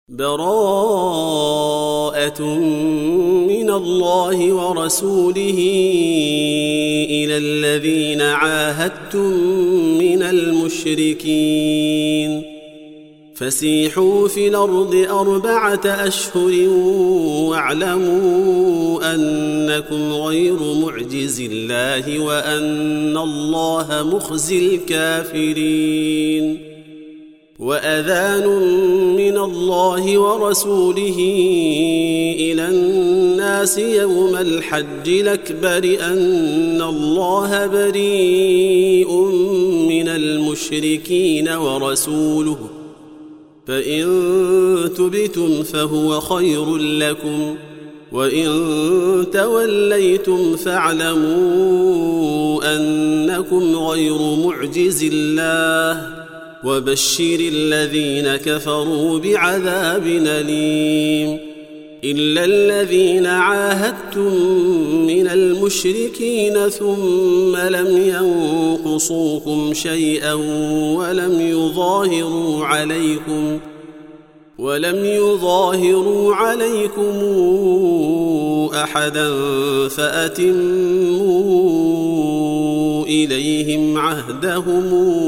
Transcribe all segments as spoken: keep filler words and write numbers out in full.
براءة من الله ورسوله إلى الذين عاهدتم من المشركين فسيحوا في الأرض أربعة أشهر واعلموا أنكم غير معجز الله وأن الله مخزي الكافرين وأذان من الله ورسوله إلى الناس يوم الحج الأكبر أن الله بريء من المشركين ورسوله فإن تبتم فهو خير لكم وإن توليتم فاعلموا أنكم غير معجز الله وبشر الذين كفروا بعذاب أليم إلا الذين عاهدتم من المشركين ثم لم ينقصوكم شيئا ولم يظاهروا عليكم ولم يظاهروا عليكم أحدا فأتموا إليهم عهدهم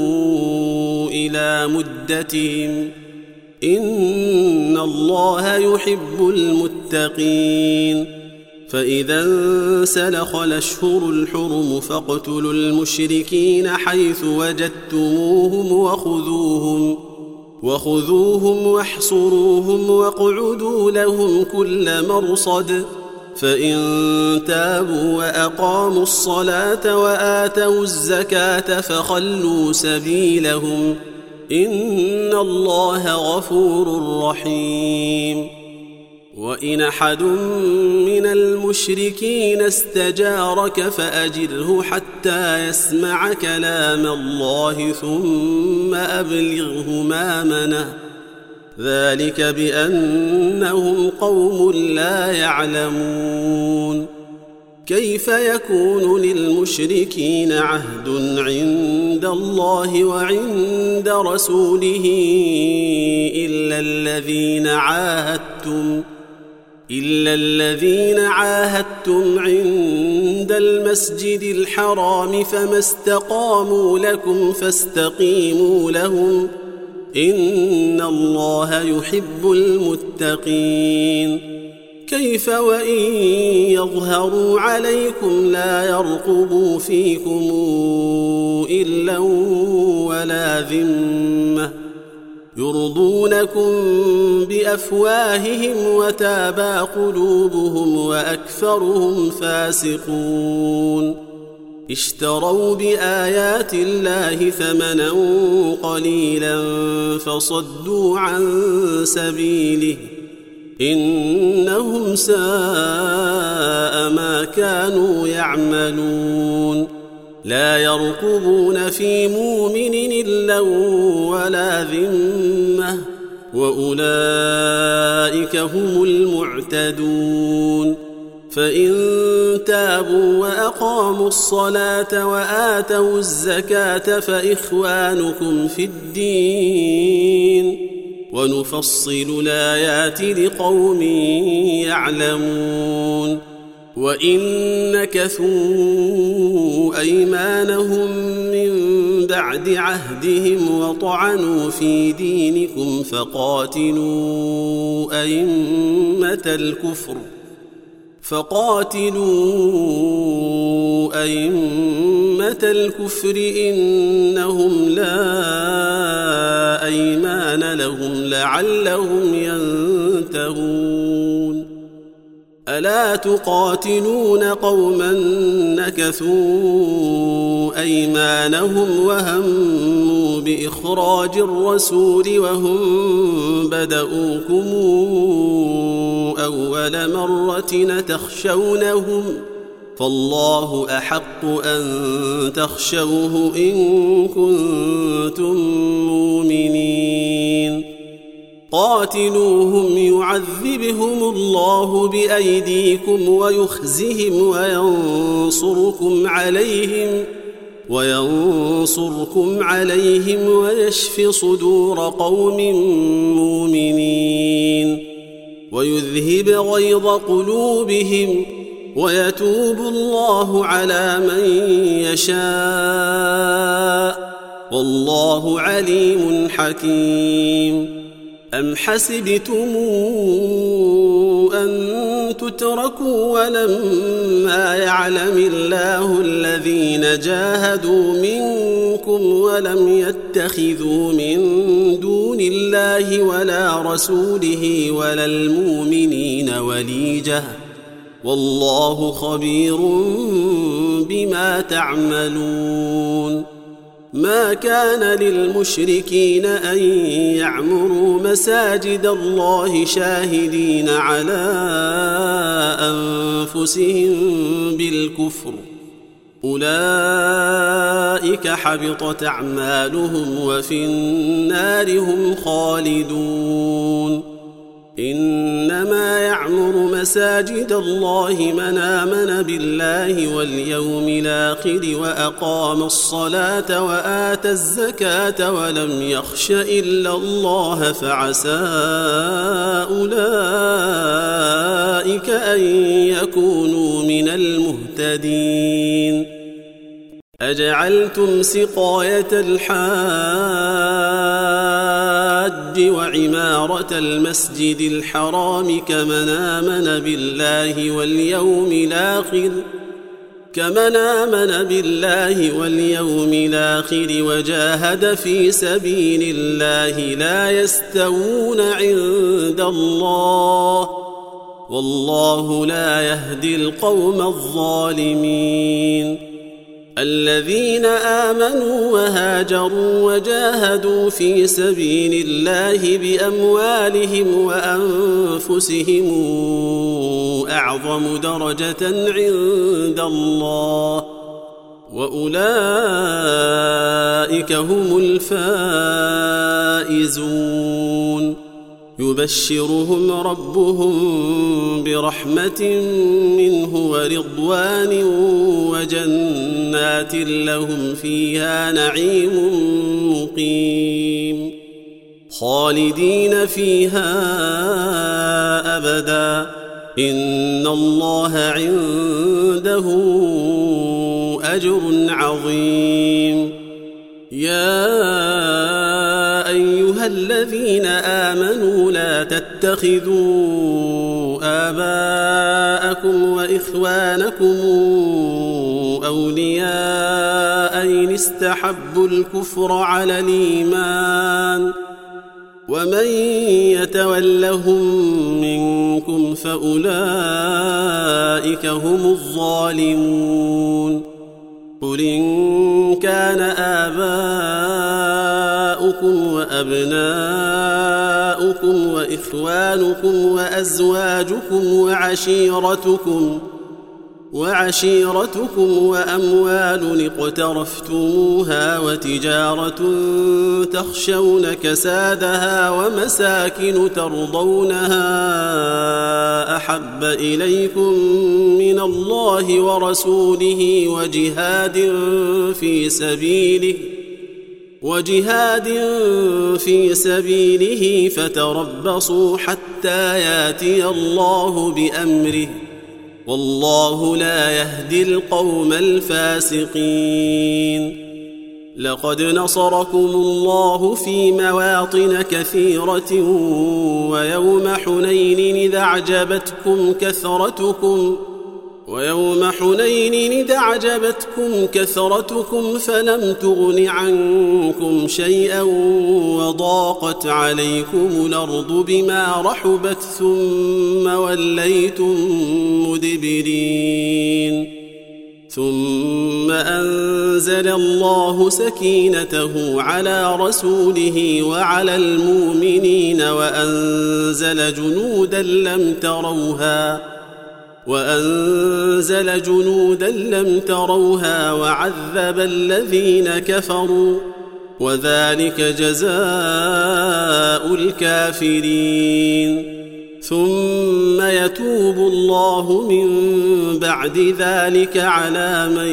إلى مدتهم إن الله يحب المتقين فإذا انسلخ الأشهر الحرم فاقتلوا المشركين حيث وجدتموهم وخذوهم وخذوهم واحصروهم واقعدوا لهم كل مرصد فإن تابوا وأقاموا الصلاة وآتوا الزكاة فخلوا سبيلهم إن الله غفور رحيم وإن أحد من المشركين استجارك فأجره حتى يسمع كلام الله ثم أبلغه مأمنه ذلك بأنهم قوم لا يعلمون كيف يكون للمشركين عهد عند الله وعند رسوله إلا الذين عاهدتم إلا الذين عاهدتم عند المسجد الحرام فما استقاموا لكم فاستقيموا لهم إن الله يحب المتقين كيف وإن يظهروا عليكم لا يرقبوا فيكم إلا ولا ذمة يرضونكم بأفواههم وتابى قلوبهم وأكثرهم فاسقون اشتروا بآيات الله ثمنا قليلا فصدوا عن سبيله إنهم ساء ما كانوا يعملون لا يرقبون في مؤمن إلا ولا ذمة وأولئك هم المعتدون فإن تابوا وأقاموا الصلاة وآتوا الزكاة فإخوانكم في الدين ونفصل الآيات لقوم يعلمون وإن نكثوا أيمانهم من بعد عهدهم وطعنوا في دينكم فقاتلوا أئمة الكفر فقاتلوا أئمة الكفر إنهم لا أيمان لهم لعلهم ينتهون ألا تقاتلون قوما نكثوا أيمانهم وهموا بإخراج الرسول وهم بدؤوكم أول مرة تخشونهم فالله أحق أن تخشوه إن كنتم مؤمنين قاتلوهم يعذبهم الله بأيديكم ويخزهم وينصركم عليهم وينصركم عليهم ويشف صدور قوم مؤمنين ليذهب غيظ قلوبهم ويتوب الله على من يشاء والله عليم حكيم. أم حسبتم أن تتركوا ولما يعلم الله الذين جاهدوا منكم ولم يتخذوا من دون الله ولا رسوله ولا المؤمنين وليجة والله خبير بما تعملون. ما كان للمشركين أن يعمروا مساجد الله شاهدين على أنفسهم بالكفر أولئك حبطت أعمالهم وفي النار هم خالدون. إنما يعمر مساجد الله من آمن بالله واليوم الآخر وأقام الصلاة وآتى الزكاة ولم يخش إلا الله فعسى أولئك أن يكونوا من المهتدين. أجعلتم سقاية الحاج وعمارة المسجد الحرام كمن آمن بالله واليوم الآخر كمن آمن بالله واليوم الآخر وجاهد في سبيل الله لا يستوون عند الله والله لا يهدي القوم الظالمين. الذين آمنوا وهاجروا وجاهدوا في سبيل الله بأموالهم وأنفسهم أعظم درجة عند الله وأولئك هم الفائزون. يبشرهم ربهم برحمة منه ورضوان وجنات لهم فيها نعيم مقيم خالدين فيها أبدا إن الله عنده أجر عظيم. يا أيها الذين آمنوا لا تتخذوا آباءكم وإخوانكم أولياء إن استحبوا الكفر على الإيمان ومن يتولهم منكم فأولئك هم الظالمون. قل إن كان آباؤكم وأبناؤكم وإخوانكم وأزواجكم وعشيرتكم وعشيرتكم وأموال اقترفتموها وتجارة تخشون كسادها ومساكن ترضونها أحب إليكم من الله ورسوله وجهاد في سبيله وجهاد في سبيله فتربصوا حتى ياتي الله بأمره والله لا يهدي القوم الفاسقين. لقد نصركم الله في مواطن كثيرة ويوم حنين إذ أعجبتكم كثرتكم ويوم حنين إذ أعجبتكم كثرتكم فلم تغن عنكم شيئا وضاقت عليكم الأرض بما رحبت ثم وليتم مدبرين. ثم أنزل الله سكينته على رسوله وعلى المؤمنين وأنزل جنودا لم تروها وأنزل جنودا لم تروها وعذب الذين كفروا وذلك جزاء الكافرين. ثم يتوب الله من بعد ذلك على من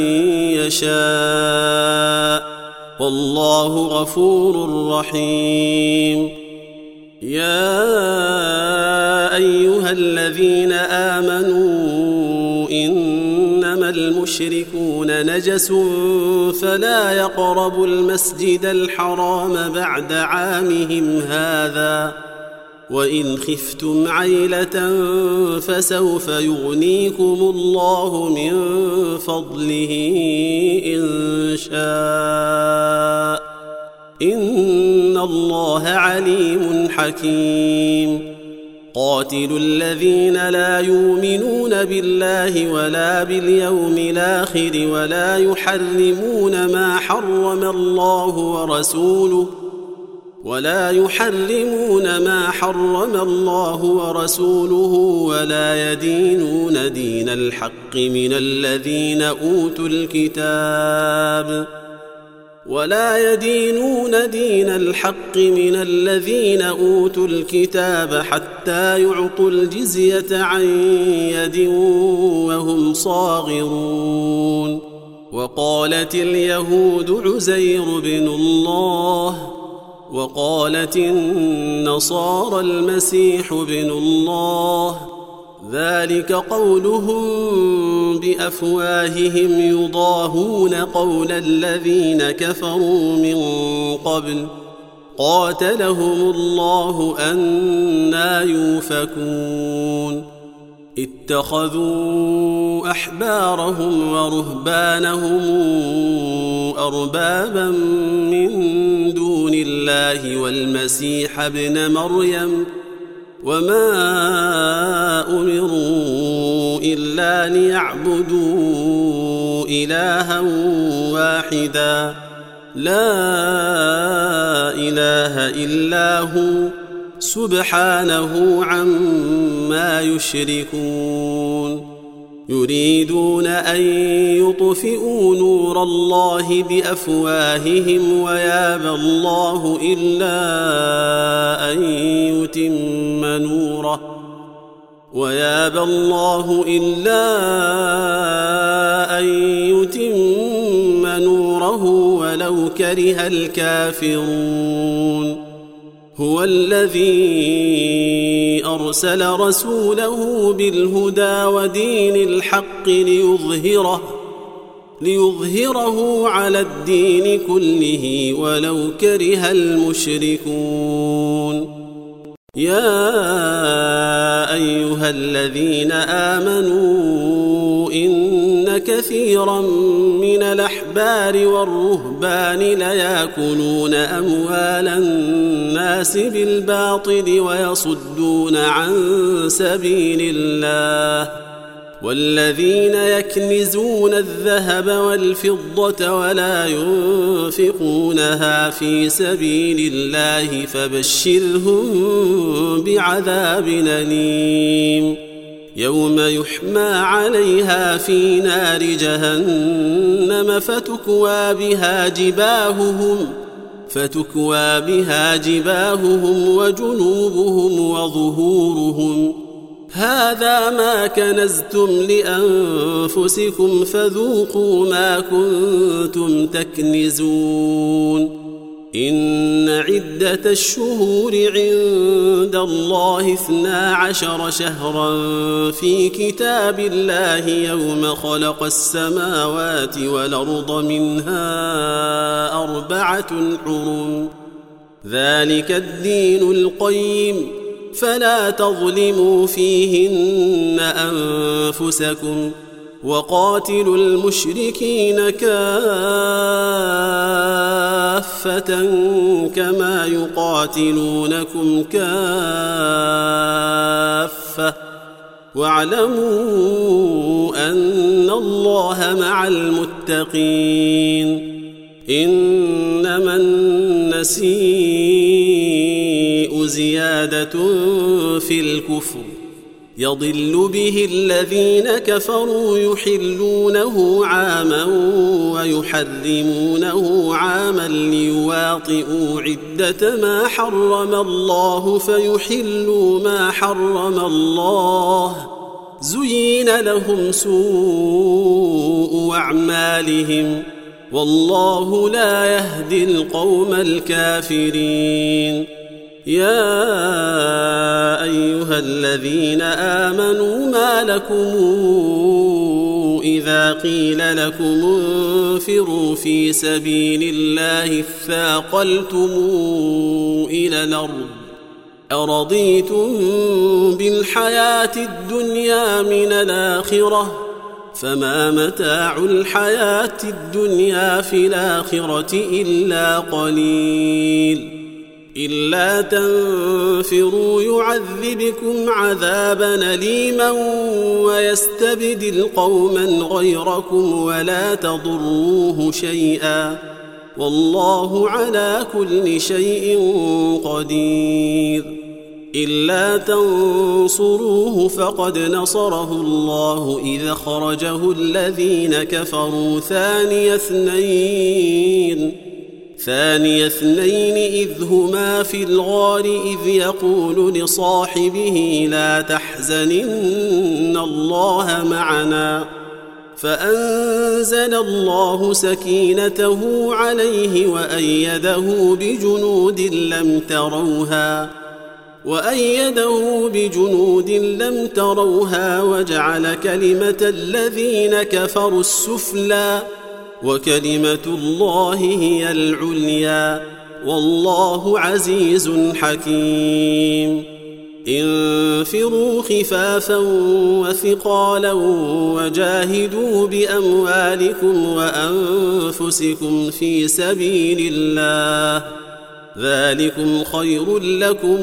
يشاء والله غفور رحيم. يا أيها الذين نجس فلا يقربوا المسجد الحرام بعد عامهم هذا وإن خفتم عيلة فسوف يغنيكم الله من فضله إن شاء إن الله عليم حكيم قاتلوا الذين لا يؤمنون بالله ولا باليوم الآخر ولا يحرمون ما حرم الله ورسوله ولا يحرمون ما حرم الله ورسوله ولا يدينون دين الحق من الذين أوتوا الكتاب ولا يدينون دين الحق من الذين أوتوا الكتاب حتى يعطوا الجزية عن يد وهم صاغرون وقالت اليهود عزير بن الله وقالت النصارى المسيح بن الله ذلك قولهم بأفواههم يضاهون قول الذين كفروا من قبل قاتلهم الله أنى يؤفكون اتخذوا أحبارهم ورهبانهم أربابا من دون الله والمسيح ابن مريم وما أمروا إلا ليعبدوا إلها واحدا لا إله إلا هو سبحانه عما يشركون يريدون أن يطفئوا نور الله بأفواههم ويابى الله إلا أن يتم نوره ويابى الله إلا أن يتم نوره ولو كره الكافرون هو الذي أرسل رسوله بالهدى ودين الحق ليظهره ليظهره على الدين كله ولو كره المشركون يا أيها الذين آمنوا إن كثيرا من الأحبار والرهبان ليأكلون أموال الناس بالباطل ويصدون عن سبيل الله والذين يكنزون الذهب والفضة ولا ينفقونها في سبيل الله فبشرهم بعذاب أليم يوم يحمى عليها في نار جهنم فتكوى بها جباههم فتكوى بها جباههم وجنوبهم وظهورهم هذا ما كنزتم لأنفسكم فذوقوا ما كنتم تكنزون إن عدة الشهور عند الله اثنا عشر شهرا في كتاب الله يوم خلق السماوات والأرض منها أربعة حرم ذلك الدين القيم فلا تظلموا فيهن أنفسكم وقاتلوا المشركين كافة كما يقاتلونكم كافة واعلموا أن الله مع المتقين إنما النسيء زيادة في الكفر يضل به الذين كفروا يحلونه عاما ويحرمونه عاما ليواطئوا عدة ما حرم الله فيحلوا ما حرم الله زين لهم سوء أعمالهم والله لا يهدي القوم الكافرين يا أيها الذين آمنوا ما لكم إذا قيل لكم انفروا في سبيل الله اثاقلتم إلى الأرض أرضيتم بالحياة الدنيا من الآخرة فما متاع الحياة الدنيا في الآخرة إلا قليل إلا تنفروا يعذبكم عذابا أليما ويستبدل قوما غيركم ولا تضروه شيئا والله على كل شيء قدير إلا تنصروه فقد نصره الله إذ خرجه الذين كفروا ثاني اثنين ثاني اثنين إذ هما في الغار إذ يقول لصاحبه لا تحزن إن الله معنا فأنزل الله سكينته عليه وأيده بجنود لم تروها وأيده بجنود لم تروها وجعل كلمة الذين كفروا السفلى وكلمة الله هي العليا والله عزيز حكيم انفروا خفافا وثقالا وجاهدوا بأموالكم وأنفسكم في سبيل الله ذلكم خير لكم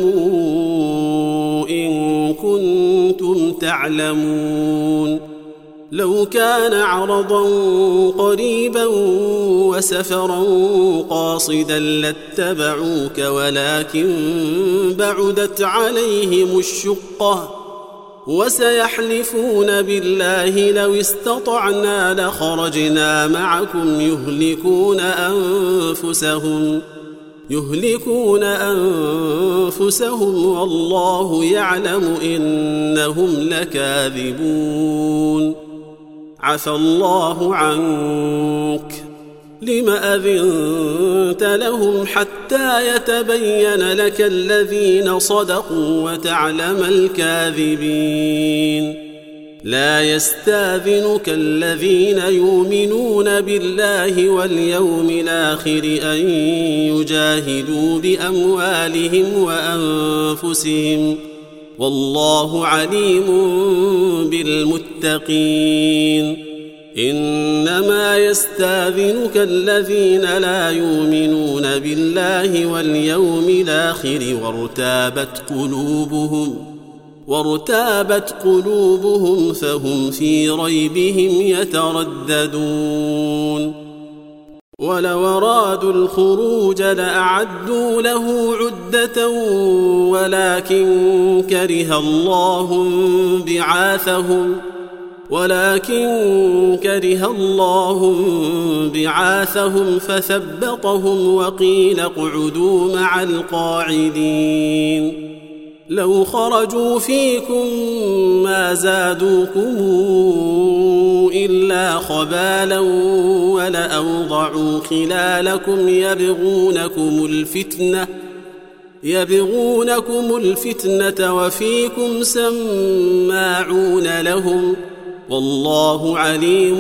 إن كنتم تعلمون لو كان عرضا قريبا وسفرا قاصدا لاتبعوك ولكن بعدت عليهم الشقة وسيحلفون بالله لو استطعنا لخرجنا معكم يهلكون أنفسهم يهلكون أنفسهم والله يعلم إنهم لكاذبون عفى الله عنك لم أذنت لهم حتى يتبين لك الذين صدقوا وتعلم الكاذبين لا يستاذنك الذين يؤمنون بالله واليوم الآخر أن يجاهدوا بأموالهم وأنفسهم والله عليم بالمتقين إنما يستاذنك الذين لا يؤمنون بالله واليوم الآخر وارتابت قلوبهم وارتابت قلوبهم فهم في ريبهم يترددون ولو أرادوا الخروج لأعدوا له عدة ولكن كره الله بعاثهم ولكن كره الله بعاثهم فثبطهم وقيل اقعدوا مع القاعدين لو خرجوا فيكم ما زادوكم إلا خبالا ولأوضعوا خلالكم يبغونكم الفتنة يبغونكم الفتنة وفيكم سماعون لهم والله عليم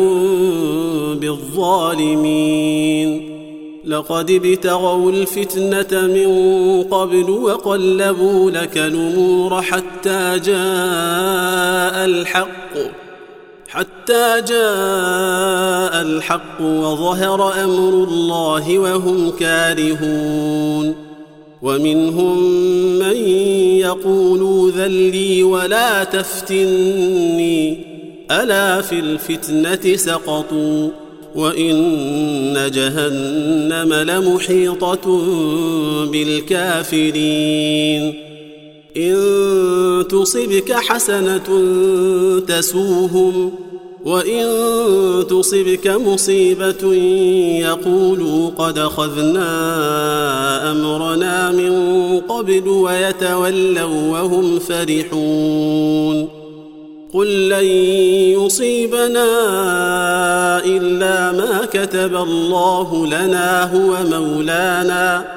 بالظالمين لقد ابتغوا الفتنة من قبل وقلبوا لك الأمور حتى جاء الحق حتى جاء الحق وظهر أمر الله وهم كارهون ومنهم من يقول ذل لي ولا تفتني ألا في الفتنة سقطوا وإن جهنم لمحيطة بالكافرين إن تصبك حسنة تسوهم وإن تصبك مصيبة يقولوا قد أخذنا أمرنا من قبل ويتولوا وهم فرحون قل لن يصيبنا إلا ما كتب الله لنا هو مولانا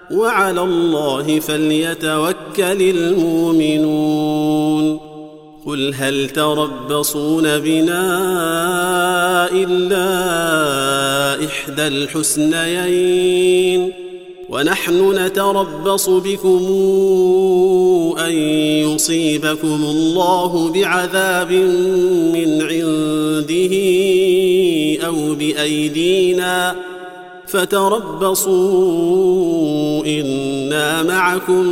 وعلى الله فليتوكل المؤمنون قل هل تربصون بنا إلا إحدى الحسنيين ونحن نتربص بكم أن يصيبكم الله بعذاب من عنده أو بأيدينا فتربصوا إنا معكم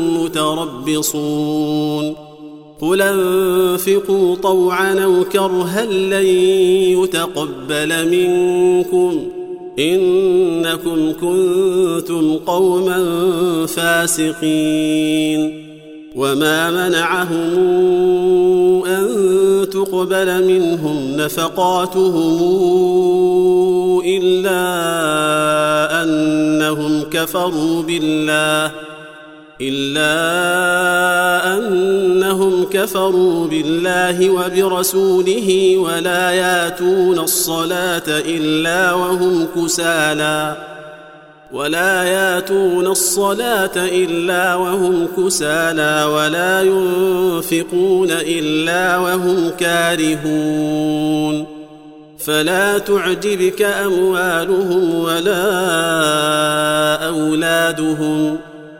متربصون قل انفقوا طوعا أو كرها لن يتقبل منكم إنكم كنتم قوما فاسقين وما منعهم أن تقبل منهم نفقاتهم إلا أنهم كفروا بالله إلا أنهم كفروا بالله وبرسوله ولا ياتون الصلاة إلا وهم كسالى ولا ياتون الصلاة إلا وهم كسالى ولا ينفقون إلا وهم كارهون فلا تعجبك أموالهم ولا أولادهم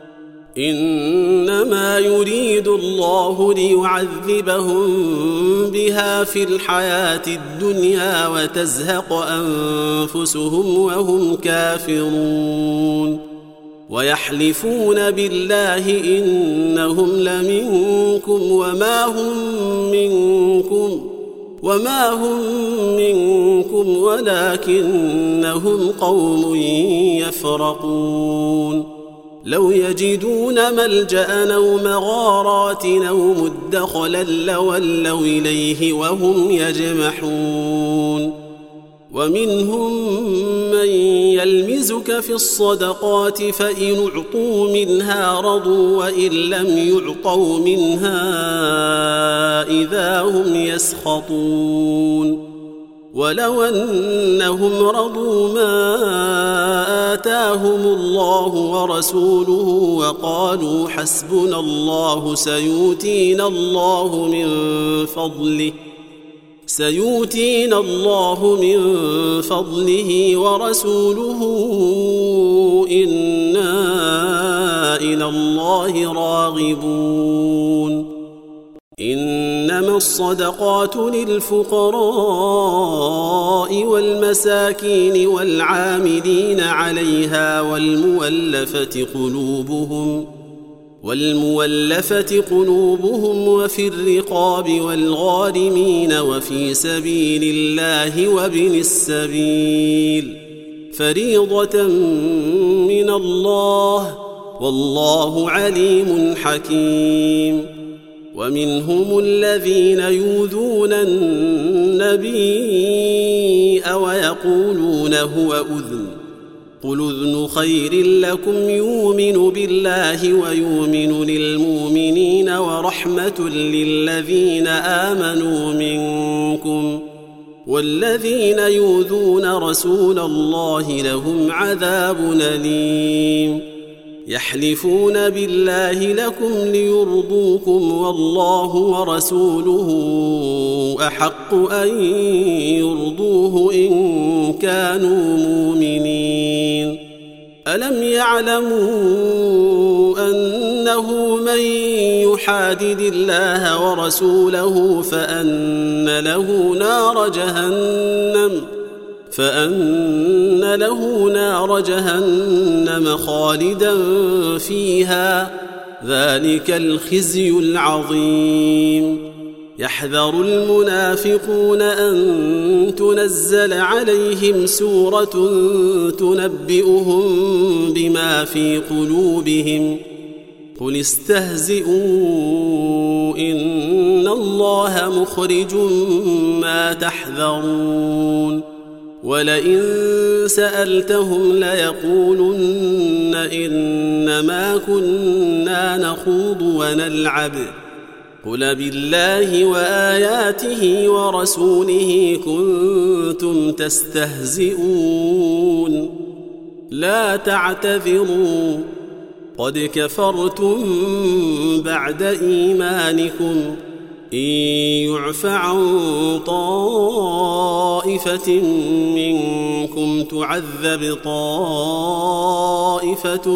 إنما يريد الله ليعذبهم بها في الحياة الدنيا وتزهق أنفسهم وهم كافرون ويحلفون بالله إنهم لمنكم وما هم منكم وما هم منكم ولكنهم قوم يفرقون لو يجدون ملجأ أو مغارات أو مدخلا لولوا إليه وهم يجمحون ومنهم من يلمزك في الصدقات فإن أعطوا منها رضوا وإن لم يعطوا منها إذا هم يسخطون ولو أنهم رضوا ما آتاهم الله ورسوله وقالوا حسبنا الله سيؤتينا الله من فضله سيؤتينا الله من فضله ورسوله إنا إلى الله راغبون إنما الصدقات للفقراء والمساكين والعاملين عليها والمولفة قلوبهم والمولفة قلوبهم وفي الرقاب والغارمين وفي سبيل الله وابن السبيل فريضة من الله والله عليم حكيم ومنهم الذين يؤذون النبي ويقولون هو أذن قل أذن خير لكم يؤمن بالله ويؤمن للمؤمنين ورحمة للذين آمنوا منكم والذين يؤذون رسول الله لهم عذاب أليم يحلفون بالله لكم ليرضوكم والله ورسوله أحق أن يرضوه إن كانوا مؤمنين ألم يعلموا أنه من يحادد الله ورسوله فأن له نار جهنم فأن له نار جهنم خالدا فيها ذلك الخزي العظيم يحذر المنافقون أن تنزل عليهم سورة تنبئهم بما في قلوبهم قل استهزئوا إن الله مخرج ما تحذرون ولئن سألتهم ليقولن إنما كنا نخوض ونلعب قل بالله وآياته ورسوله كنتم تستهزئون لا تعتذروا قد كفرتم بعد إيمانكم إن يعف عن طائفة منكم تعذب طائفة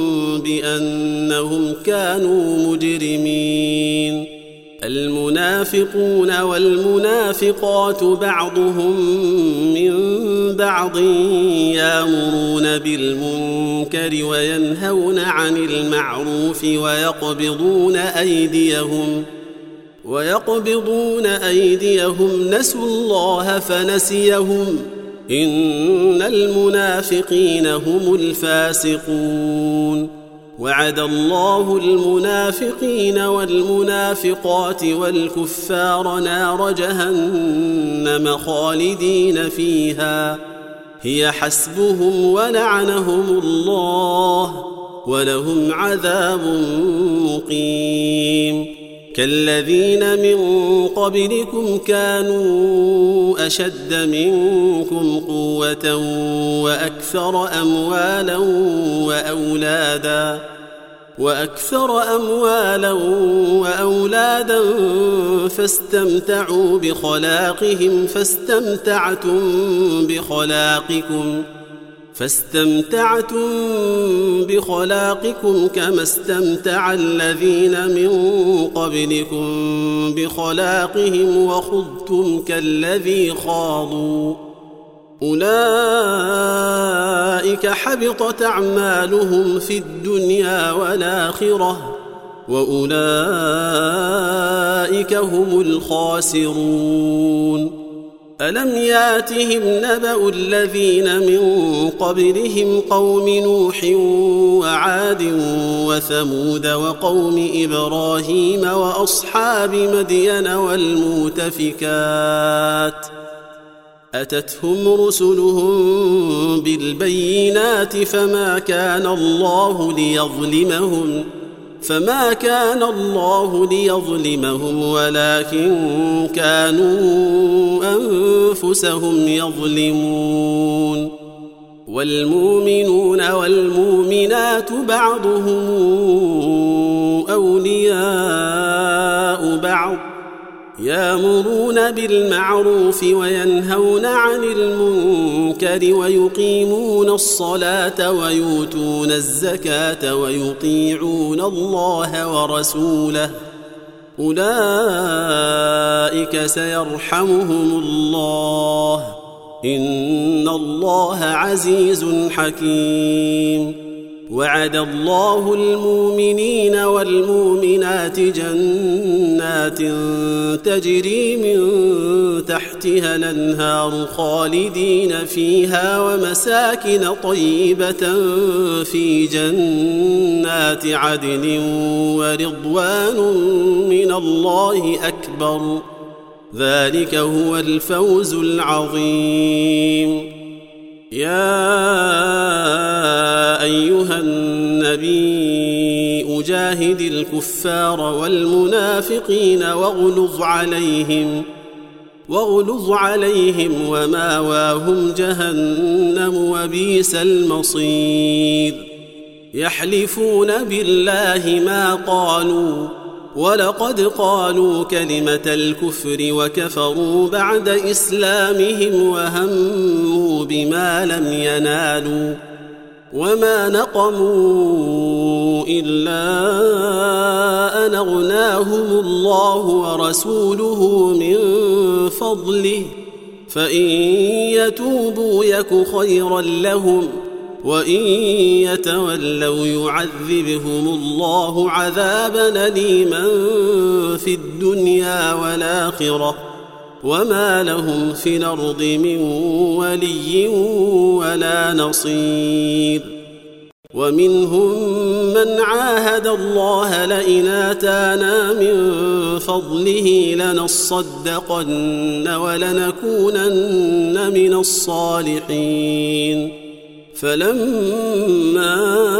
بأنهم كانوا مجرمين. المنافقون والمنافقات بعضهم من بعض يأمرون بالمنكر وينهون عن المعروف ويقبضون أيديهم ويقبضون أيديهم نسوا الله فنسيهم إن المنافقين هم الفاسقون. وعد الله المنافقين والمنافقات والكفار نار جهنم خالدين فيها هي حسبهم ولعنهم الله ولهم عذاب مقيم. كالذين من قبلكم كانوا أشد منكم قوة وأكثر أموالا وأولادا وأكثر أموالا وأولادا فاستمتعوا بخلاقهم فاستمتعتم بخلاقكم فاستمتعتم بخلاقكم كما استمتع الذين من قبلكم بخلاقهم وخضتم كالذي خاضوا أولئك حبطت أعمالهم في الدنيا والآخرة وأولئك هم الخاسرون. ألم ياتهم نبأ الذين من قبلهم قوم نوح وعاد وثمود وقوم إبراهيم وأصحاب مدين والمؤتفكات أتتهم رسلهم بالبينات فما كان الله ليظلمهم فما كان الله ليظلمهم ولكن كانوا أنفسهم يظلمون. والمؤمنون والمؤمنات بعضهم أولياء بعض يأمرون بالمعروف وينهون عن المنكر ويقيمون الصلاة ويؤتون الزكاة ويطيعون الله ورسوله أولئك سيرحمهم الله إن الله عزيز حكيم. وعد الله المؤمنين والمؤمنات جنات تجري من تحتها الأنهار خالدين فيها ومساكن طيبة في جنات عدن ورضوان من الله أكبر ذلك هو الفوز العظيم. يا أيها النبي جاهد الكفار والمنافقين واغلظ عليهم واغلظ عليهم وماواهم جهنم وبئس المصير. يحلفون بالله ما قالوا ولقد قالوا كلمة الكفر وكفروا بعد إسلامهم وهموا بما لم ينالوا وما نقموا إلا أن أغناهم الله ورسوله من فضله فإن يتوبوا يك خيرا لهم وإن يتولوا يعذبهم الله عذابا أليما في الدنيا والآخرة وما لهم في الأرض من ولي ولا نصير. ومنهم من عاهد الله لئن آتانا من فضله لنصدقن ولنكونن من الصالحين فلما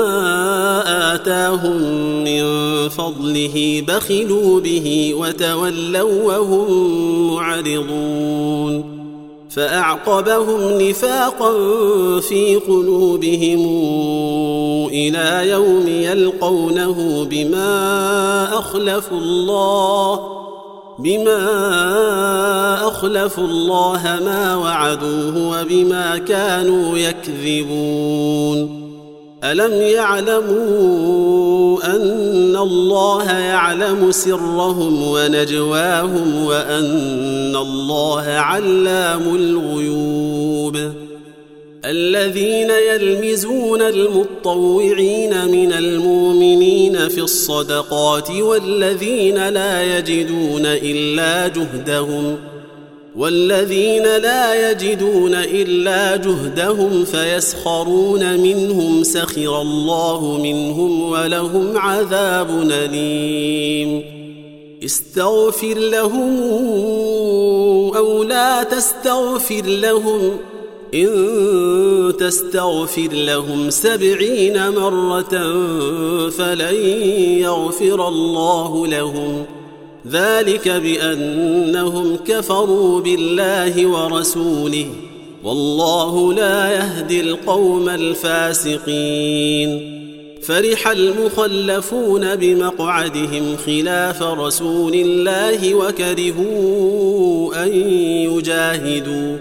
آتاهم من فضله بخلوا به وتولوا وهم معرضون فأعقبهم نفاقا في قلوبهم إلى يوم يلقونه بما أخلفوا الله بما أخلفوا الله ما وعدوه وبما كانوا يكذبون ألم يعلموا أن الله يعلم سرهم ونجواهم وأن الله علام الغيوب الذين يلمزون المطوعين من المؤمنين في الصدقات والذين لا يجدون إلا جهدهم والذين لا يجدون إلا جهدهم فيسخرون منهم سخر الله منهم ولهم عذاب أليم استغفر لهم أو لا تستغفر لهم إن تستغفر لهم سبعين مرة فلن يغفر الله لهم ذلك بأنهم كفروا بالله ورسوله والله لا يهدي القوم الفاسقين فرح المخلفون بمقعدهم خلاف رسول الله وكرهوا أن يجاهدوا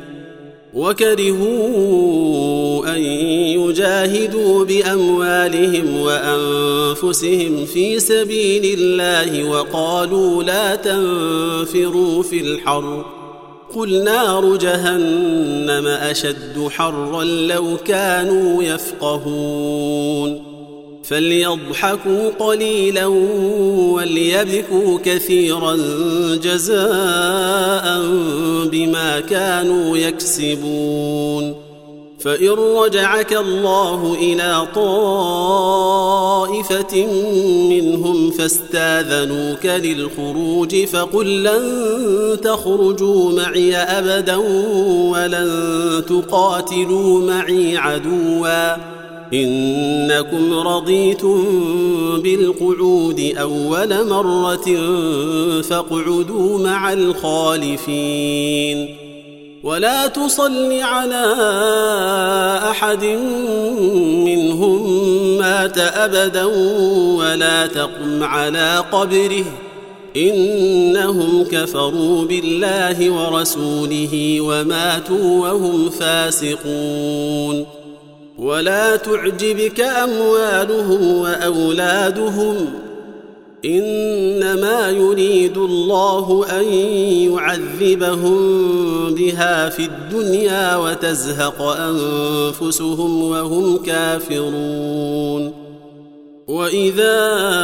وكرهوا أن يجاهدوا بأموالهم وأنفسهم في سبيل الله وقالوا لا تنفروا في الحر قل نار جهنم أشد حرا لو كانوا يفقهون فليضحكوا قليلا وليبكوا كثيرا جزاء بما كانوا يكسبون فإن رجعك الله إلى طائفة منهم فاستاذنوك للخروج فقل لن تخرجوا معي أبدا ولن تقاتلوا معي عدوا إنكم رضيتم بالقعود أول مرة فاقعدوا مع الخالفين ولا تصل على أحد منهم مات أبدا ولا تقم على قبره إنهم كفروا بالله ورسوله وماتوا وهم فاسقون ولا تعجبك أموالهم وأولادهم إنما يريد الله أن يعذبهم بها في الدنيا وتزهق أنفسهم وهم كافرون وإذا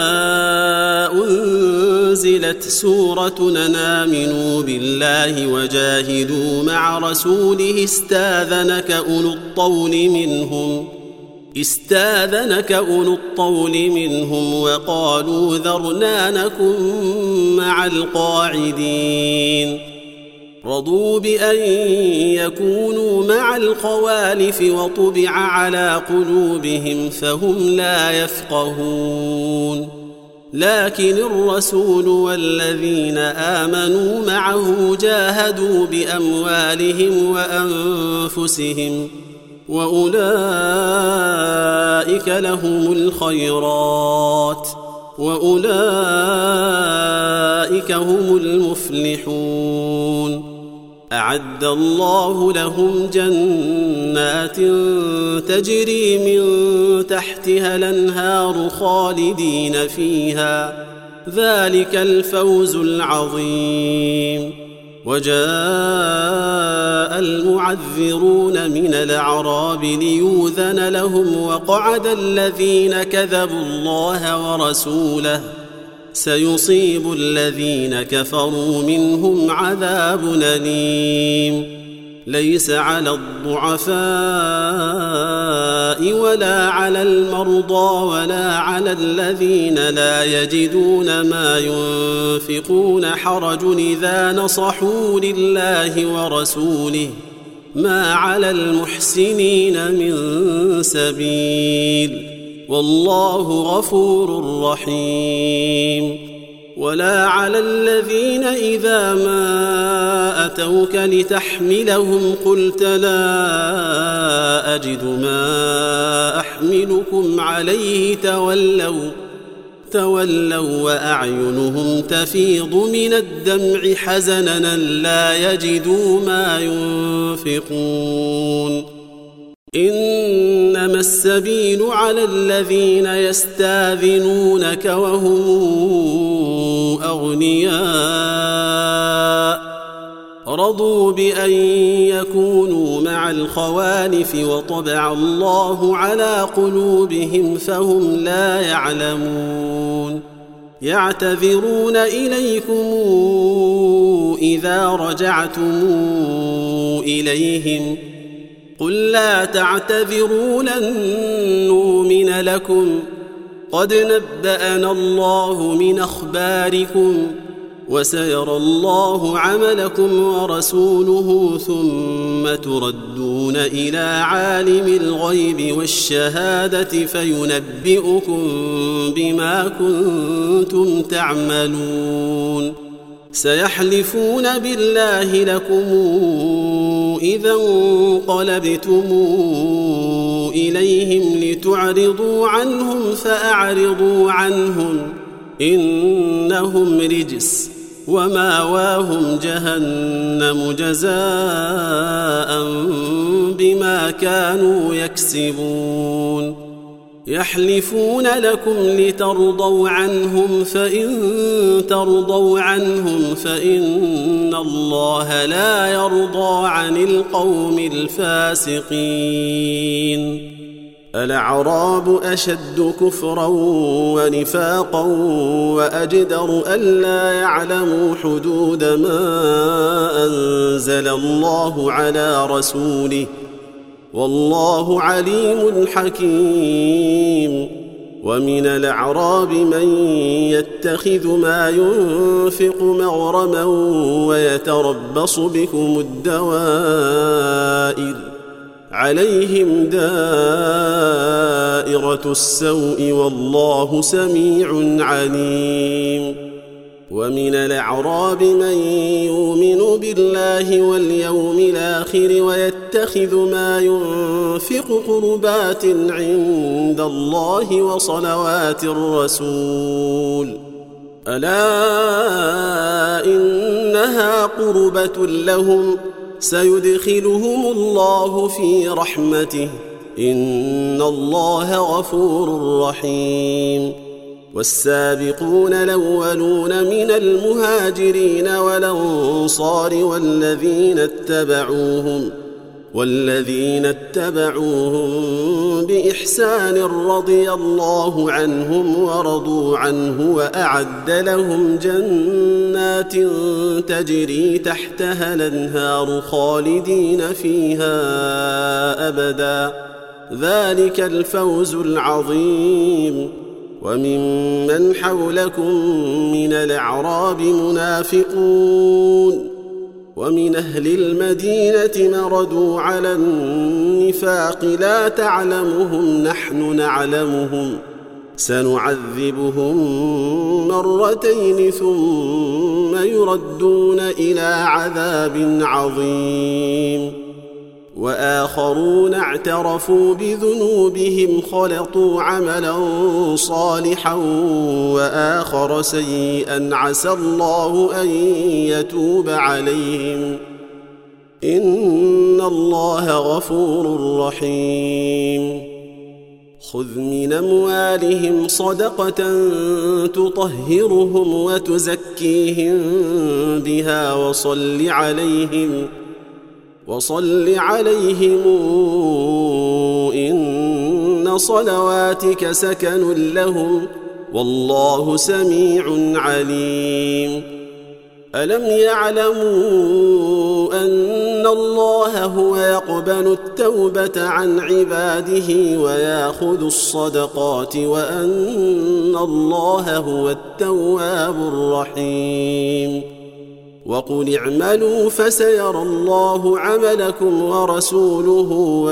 أنزلت سورة أن آمنوا بالله وجاهدوا مع رسوله استاذنك أولو الطول منهم استاذنك أولو الطول منهم وقالوا ذرنا نكن مع القاعدين رضوا بأن يكونوا مع الخوالف وطبع على قلوبهم فهم لا يفقهون لكن الرسول والذين آمنوا معه جاهدوا بأموالهم وأنفسهم وأولئك لهم الخيرات وأولئك هم المفلحون أعد الله لهم جنات تجري من تحتها الأنهار خالدين فيها ذلك الفوز العظيم وجاء المعذرون من الأعراب ليؤذن لهم وقعد الذين كذبوا الله ورسوله سيصيب الذين كفروا منهم عذاب أليم ليس على الضعفاء ولا على المرضى ولا على الذين لا يجدون ما ينفقون حرج إذا نصحوا لله ورسوله ما على المحسنين من سبيل والله غفور رحيم ولا على الذين إذا ما أتوك لتحملهم قلت لا أجد ما أحملكم عليه تولوا تولوا وأعينهم تفيض من الدمع حزنا لا يجدوا ما ينفقون إنما السبيل على الذين يستاذنونك وهم أغنياء رضوا بأن يكونوا مع الخوالف وطبع الله على قلوبهم فهم لا يعلمون يعتذرون إليكم إذا رجعتم إليهم قل لا تعتذروا لن نؤمن لكم قد نبأنا الله من أخباركم وسيرى الله عملكم ورسوله ثم تردون إلى عالم الغيب والشهادة فينبئكم بما كنتم تعملون سيحلفون بالله لكم إذا انقلبتم إليهم لتعرضوا عنهم فأعرضوا عنهم إنهم رجس وماواهم جهنم جزاء بما كانوا يكسبون يحلفون لكم لترضوا عنهم فإن ترضوا عنهم فإن الله لا يرضى عن القوم الفاسقين الأعراب أشد كفرا ونفاقا وأجدر ألا يعلموا حدود ما أنزل الله على رسوله والله عليم حكيم ومن الأعراب من يتخذ ما ينفق مغرما ويتربص بكم الدوائر عليهم دائرة السوء والله سميع عليم ومن الأعراب من يؤمن بالله واليوم الآخر ويتخذ ما ينفق قربات عند الله وصلوات الرسول ألا إنها قربة لهم سيدخلهم الله في رحمته إن الله غفور رحيم والسابقون الأولون من المهاجرين والأنصار والذين اتبعوهم والذين اتبعوهم بإحسان رضي الله عنهم ورضوا عنه وأعد لهم جنات تجري تحتها الأنهار خالدين فيها أبدا ذلك الفوز العظيم وممن حولكم من الأعراب منافقون ومن أهل المدينة مردوا على النفاق لا تعلمهم نحن نعلمهم سنعذبهم مرتين ثم يردون إلى عذاب عظيم وآخرون اعترفوا بذنوبهم خلطوا عملا صالحا وآخر سيئا عسى الله أن يتوب عليهم إن الله غفور رحيم خذ من أموالهم صدقة تطهرهم وتزكيهم بها وصل عليهم وصل عليهم إن صلواتك سكن لهم والله سميع عليم ألم يعلموا أن الله هو يقبل التوبة عن عباده ويأخذ الصدقات وأن الله هو التواب الرحيم وقل اعملوا فسيرى الله عملكم ورسوله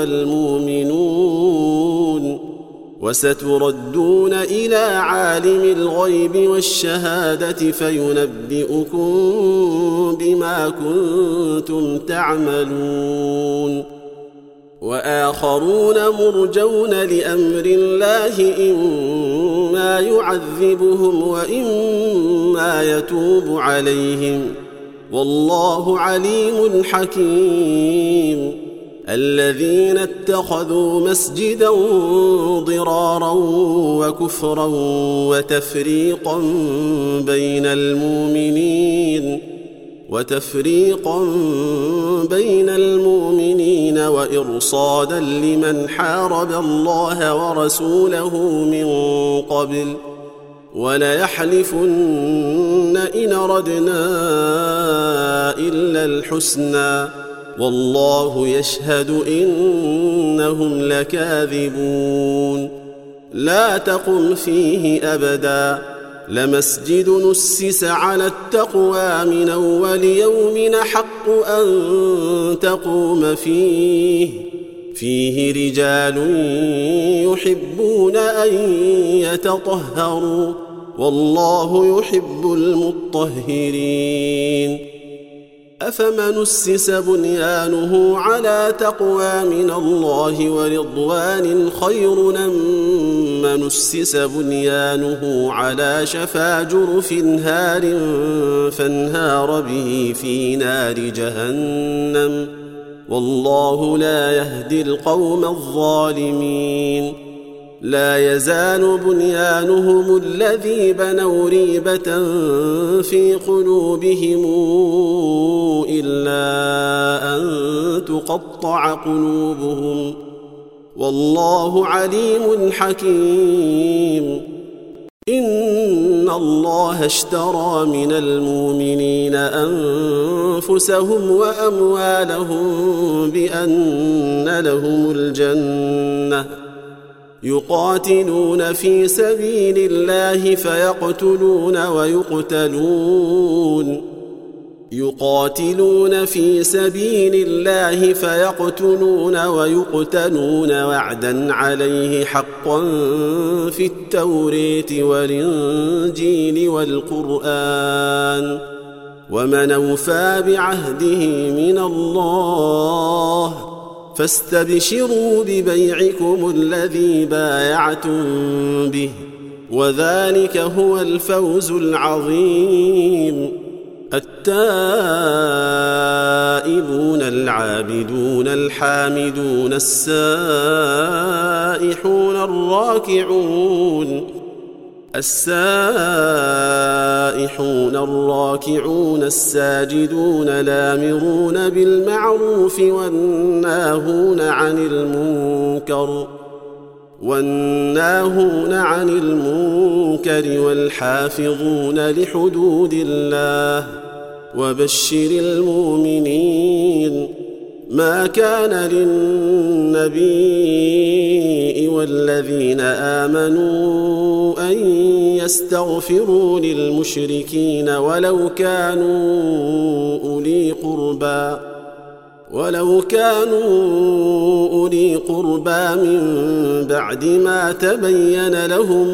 والمؤمنون وستردون إلى عالم الغيب والشهادة فينبئكم بما كنتم تعملون وآخرون مرجون لأمر الله إما يعذبهم وإما يتوب عليهم والله عليم حكيم. الذين اتخذوا مسجدا ضرارا وكفرا وتفريقا بين المؤمنين وتفريقا بين المؤمنين وإرصادا لمن حارب الله ورسوله من قبل وليحلفن إن أردنا إلا الحسنى والله يشهد إنهم لكاذبون. لا تقم فيه أبدا لمسجد نسس على التقوى من أول يوم حق أن تقوم فيه فيه رجال يحبون أن يتطهروا والله يحب المطهرين. أفمن أسس بنيانه على تقوى من الله ورضوان خير أم من أسس بنيانه على شفا جرف هار فانهار به في نار جهنم والله لا يهدي القوم الظالمين. لا يزال بنيانهم الذي بنوا ريبة في قلوبهم إلا أن تقطع قلوبهم والله عليم حكيم. إن الله اشترى من المؤمنين أنفسهم وأموالهم بأن لهم الجنة يقاتلون في سبيل الله فيقتلون ويقتلون يقاتلون في سبيل الله فيقتلون ويقتلون وعدا عليه حقا في التوراة والإنجيل والقرآن ومن أوفى بعهده من الله فاستبشروا ببيعكم الذي بايعتم به وذلك هو الفوز العظيم. التائبون العابدون الحامدون السائحون الراكعون السائحون الراكعون الساجدون الآمرون بالمعروف والناهون عن المنكر والناهون عن المنكر والحافظون لحدود الله وبشر المؤمنين. ما كان للنبي والذين آمنوا أن يستغفروا للمشركين ولو كانوا أولي قربى ولو كانوا أولي قربى من بعد ما تبين لهم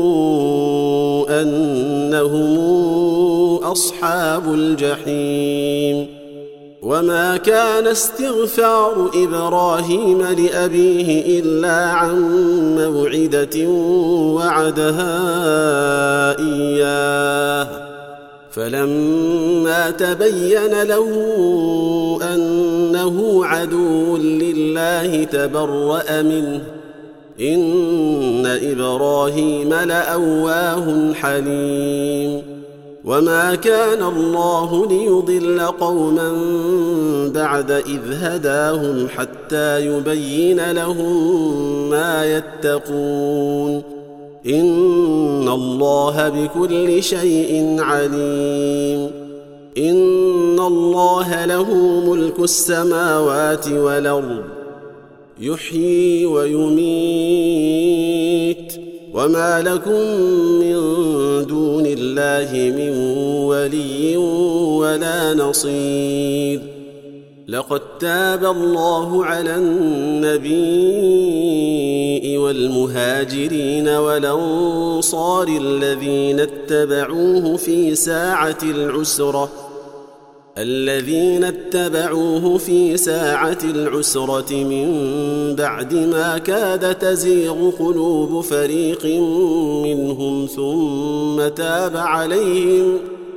أنهم أصحاب الجحيم. وما كان استغفار إبراهيم لأبيه إلا عن موعدة وعدها إياه فلما تبين له أنه عدو لله تبرأ منه إن إبراهيم لأواه حليم. وما كان الله ليضل قوما بعد إذ هداهم حتى يبين لهم ما يتقون إن الله بكل شيء عليم. إن الله له ملك السماوات والأرض يحيي ويميت وما لكم من دون الله من ولي ولا نصير. لقد تاب الله على النبي والمهاجرين والأنصار الذين اتبعوه في ساعة العسرة الذين اتبعوه في ساعة العسرة من بعد ما كاد تزيغ قلوب فريق منهم ثم تاب عليهم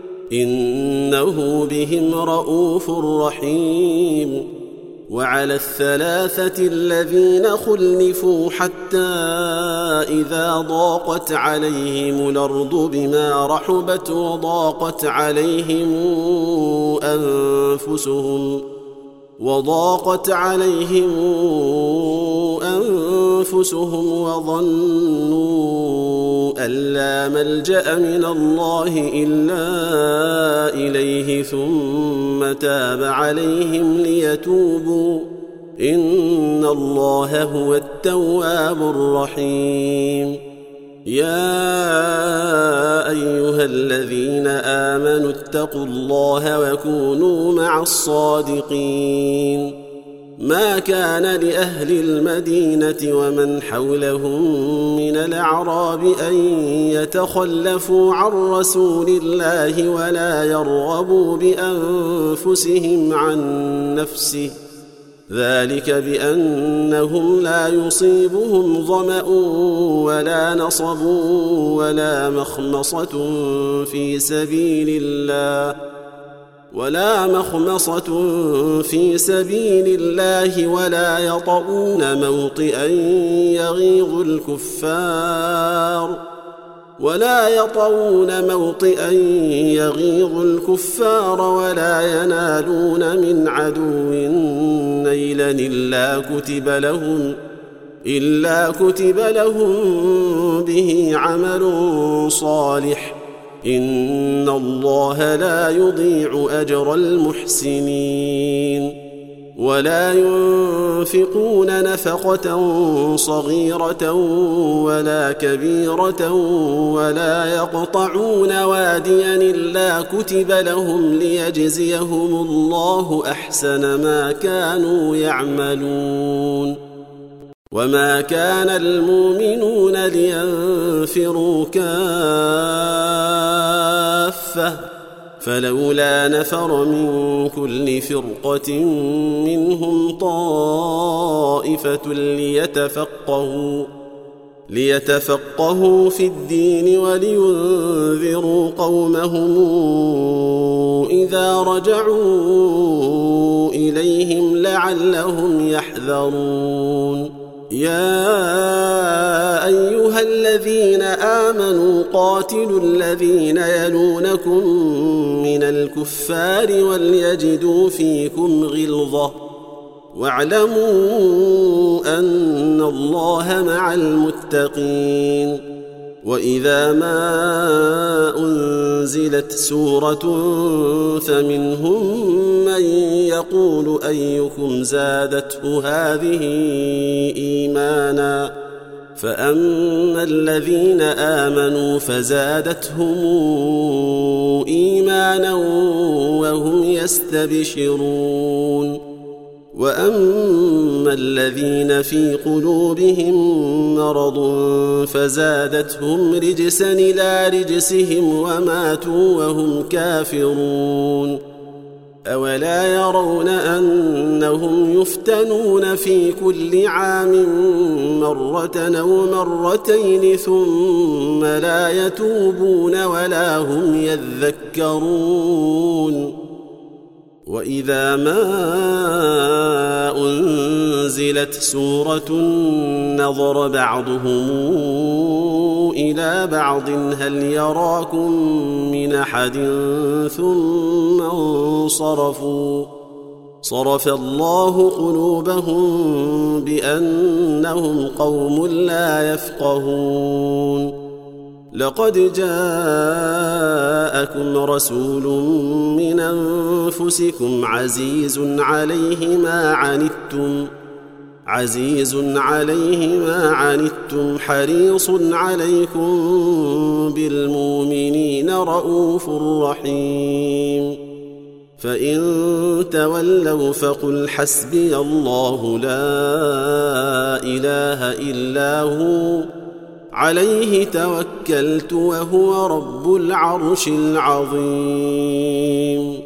إنه بهم رءوف رحيم. وعلى الثلاثة الذين خلفوا حتى إذا ضاقت عليهم الأرض بما رحبت وضاقت عليهم أنفسهم وضاقت عليهم أنفسهم وظنوا أن لا ملجأ من الله إلا إليه ثم تاب عليهم ليتوبوا إن الله هو التواب الرحيم. يا أيها الذين آمنوا اتقوا الله وكونوا مع الصادقين. ما كان لأهل المدينة ومن حولهم من الأعراب أن يتخلفوا عن رسول الله ولا يرغبوا بأنفسهم عن نفسه ذلك بأنهم لا يصيبهم ظمأ ولا نصب ولا مخمصة في سبيل الله ولا مخمصة في سبيل الله ولا يطؤون موطئا يغيظ الكفار ولا يطؤون موطئا يغيظ الكفار ولا ينالون من عدو نيلا إلا كتب لهم إلا كتب لهم به عمل صالح إن الله لا يضيع أجر المحسنين. ولا ينفقون نفقة صغيرة ولا كبيرة ولا يقطعون واديا إلا كتب لهم ليجزيهم الله أحسن ما كانوا يعملون. وما كان المؤمنون لينفروا كافة فلولا نفر من كل فرقة منهم طائفة ليتفقهوا ليتفقهوا في الدين ولينذروا قومهم إذا رجعوا إليهم لعلهم يحذرون. يا أيها الذين آمنوا قاتلوا الذين يلونكم من الكفار وليجدوا فيكم غلظة واعلموا أن الله مع المتقين. وإذا ما أنزلت سورة فمنهم من يقول أيكم زادته هذه إيمانا فأما الذين آمنوا فزادتهم إيمانا وهم يستبشرون. وأما الذين في قلوبهم مرض فزادتهم رجسا إلى رجسهم وماتوا وهم كافرون. أولا يرون أنهم يفتنون في كل عام مرة أو مرتين ثم لا يتوبون ولا هم يذكرون. وإذا ما أنزلت سورة نظر بعضهم إلى بعض هل يراكم من أحد ثم انصرفوا صرف الله قلوبهم بأنهم قوم لا يفقهون. لقد جاءكم رسول من أنفسكم عزيز عليه ما عنتم عزيز عليه ما عنتم حريص عليكم بالمؤمنين رءوف رحيم. فإن تولوا فقل حسبي الله لا إله إلا هو عليه توكلت وهو رب العرش العظيم.